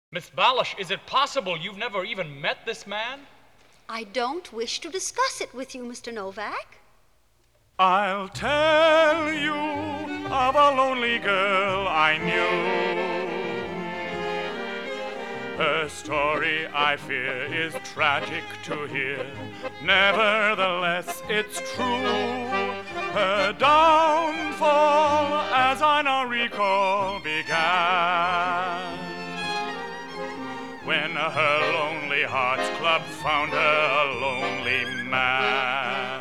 Miss Balish, is it possible you've never even met this man? I don't wish to discuss it with you, Mr. Novak. I'll tell you of a lonely girl I knew. Her story, I fear, is tragic to hear. Nevertheless, it's true. Her downfall, as I now recall, began when her Lonely Hearts Club found her a lonely man.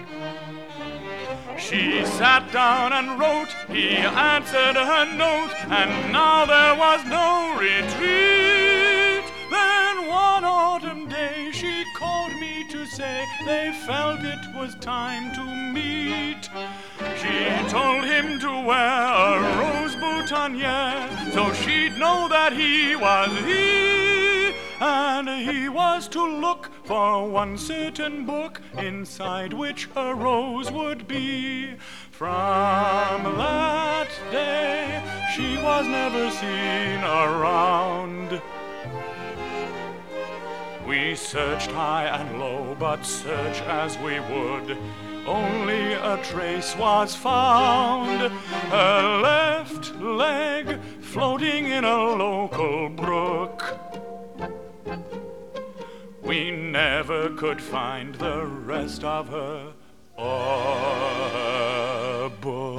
She sat down and wrote, he answered her note, and now there was no retreat. Then one autumn day she called me to say they felt it was time to meet. She told him to wear a rose boutonniere so she'd know that he was he, and he was to look for one certain book inside which a rose would be. From that day she was never seen around. We searched high and low, but search as we would, only a trace was found. Her left leg floating in a local brook. We never could find the rest of her or her book.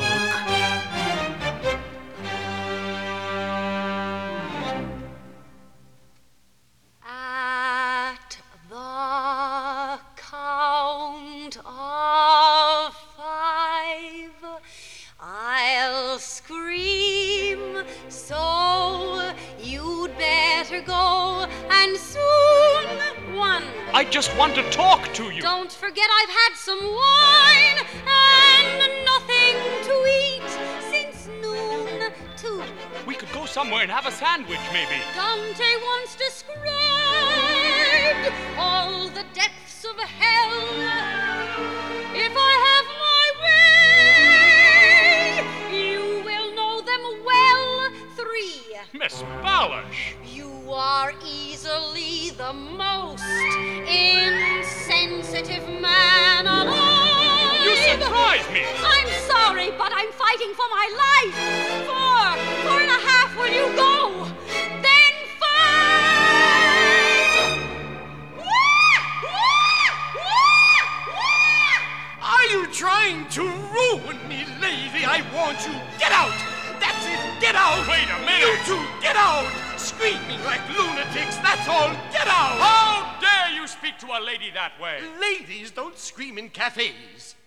At the count of 5, I'll scream, so you'd better go, and soon. 1. I just want to talk to you. Don't forget I've had some wine and nothing to eat since noon. 2. We could go somewhere and have a sandwich, maybe. Dante once described all the depths of hell. If I have my way, you will know them well. 3. Miss Balish. You are easily the most insensitive man alive. You surprise me. I'm sorry, but I'm fighting for my life. 4.5, will you go? Then 5! Are you trying to ruin me, lady? I want you. Get out! That's it, get out! Wait a minute. You two, get out! Screaming like lunatics, that's all. Get out! How dare you speak to a lady that way? Ladies don't scream in cafes.